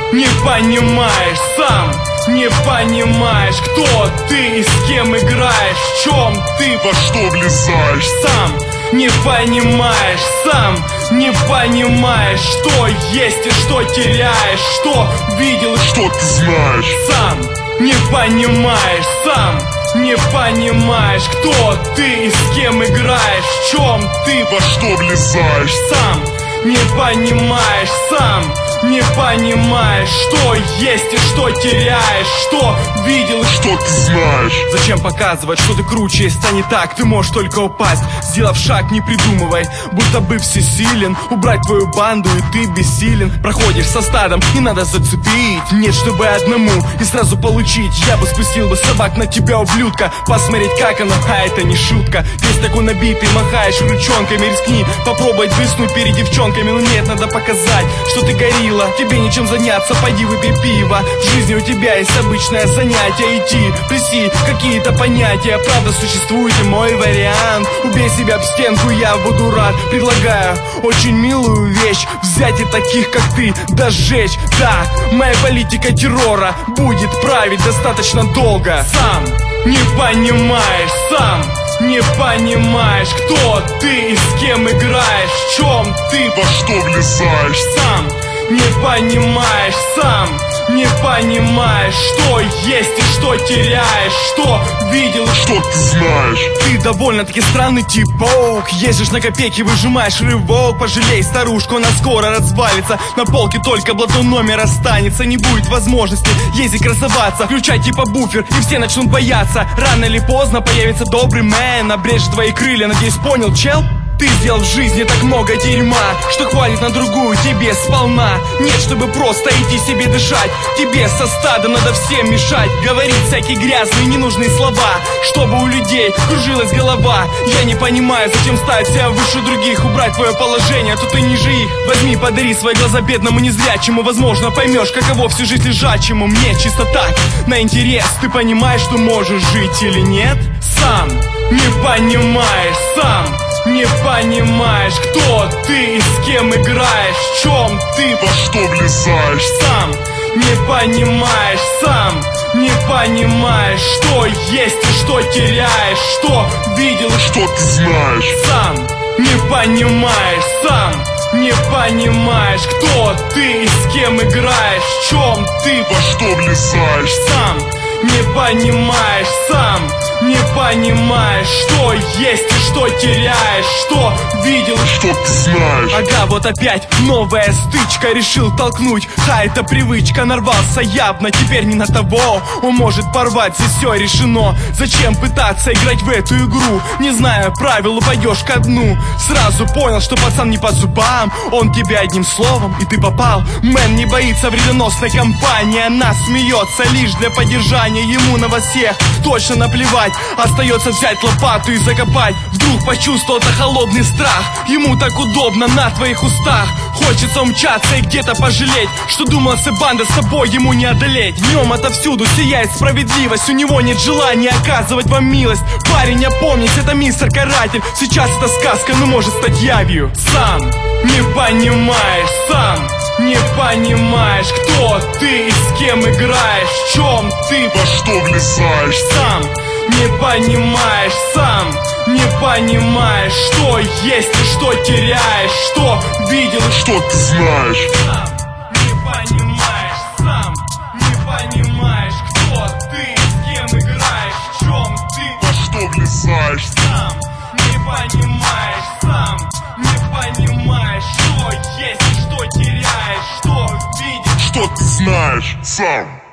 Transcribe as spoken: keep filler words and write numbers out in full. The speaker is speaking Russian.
не понимаешь сам, не понимаешь, кто ты и с кем играешь, в чем ты, во что влезаешь. Сам не понимаешь, сам не понимаешь, что есть и что теряешь, что видел и что ты знаешь. Сам не понимаешь, сам не понимаешь, кто ты и с кем играешь, в чем ты, во что влезаешь. Сам не понимаешь, сам не понимаешь, что есть и что теряешь, что видел и что ты знаешь. Зачем показывать, что ты круче, если это не так? Ты можешь только упасть, сделав шаг, не придумывай, будто бы всесилен. Убрать твою банду, и ты бессилен. Проходишь со стадом, не надо зацепить. Нет, чтобы одному и сразу получить. Я бы спустил бы собак на тебя, ублюдка, посмотреть, как оно, а это не шутка. Весь такой набитый, махаешь ручонками. Рискни попробовать блеснуть перед девчонками. Но нет, надо показать, что ты горилла. Тебе нечем заняться, пойди выпей пиво. В жизни у тебя есть обычное занятие. Идти, плеси какие-то понятия. Правда существует и мой вариант. Убей себя об стенку, я буду рад. Предлагаю очень милую вещь: взять и таких, как ты, да сжечь. Да, моя политика террора будет править достаточно долго. Сам не понимаешь, сам не понимаешь, кто ты и с кем играешь, в чем ты, во что влезаешь. Сам не понимаешь, сам не понимаешь, что есть и что теряешь, что видел и что ты знаешь. Ты довольно-таки странный типок, ездишь на копейки, выжимаешь рывок. Пожалей старушку, она скоро развалится. На полке только блатной номер останется. Не будет возможности ездить красоваться. Включай типа буфер, и все начнут бояться. Рано или поздно появится добрый мэн, обрежет твои крылья, надеюсь, понял, чел? Ты сделал в жизни так много дерьма, что хватит на другую тебе сполна. Нет, чтобы просто идти себе дышать, тебе со стадом надо всем мешать. Говорить всякие грязные ненужные слова, чтобы у людей кружилась голова. Я не понимаю, зачем ставить себя выше других, убрать твое положение, а то ты ниже их. Возьми, подари свои глаза бедному незрячему, возможно поймешь, каково всю жизнь лежачему. Мне чисто так, на интерес. Ты понимаешь, что можешь жить или нет? Сам не понимаешь, сам не понимаешь, кто ты и с кем играешь, в чем ты, во что влезаешь. Сам не понимаешь, сам не понимаешь, что есть и что теряешь, что видел и что ты знаешь. Сам не понимаешь, сам не понимаешь, кто ты и с кем играешь, в чем ты, во что влезаешь. Сам не понимаешь, сам не понимаешь, что есть и что теряешь, что видел и что ты знаешь. Ага, вот опять новая стычка, решил толкнуть, а это привычка. Нарвался явно, теперь не на того. Он может порвать, здесь все решено. Зачем пытаться играть в эту игру? Не зная правил, упадешь ко дну. Сразу понял, что пацан не по зубам. Он тебя одним словом, и ты попал. Мэн не боится вредоносной компании. Она смеется лишь для поддержания. Ему на вас всех точно наплевать. Остается взять лопату и закопать. Вдруг почувствовал-то холодный страх. Ему так удобно на твоих устах. Хочется умчаться и где-то пожалеть, что думал, что банда с тобой ему не одолеть. В нем отовсюду сияет справедливость. У него нет желания оказывать вам милость. Парень, опомнись, это мистер Каратель. Сейчас это сказка, но может стать явью. Сам не понимаешь, сам не понимаешь, кто ты и с кем играешь, в чем ты, во что влезаешь. Сам не понимаешь, сам не понимаешь, что есть и что теряешь, что видел и что ты знаешь. Сам не понимаешь, сам не понимаешь, кто ты и с кем играешь, в чем ты, во что влезаешь. Сам не понимаешь, сам не понимаешь, что есть и что теряешь, что видишь, что ты знаешь. Сам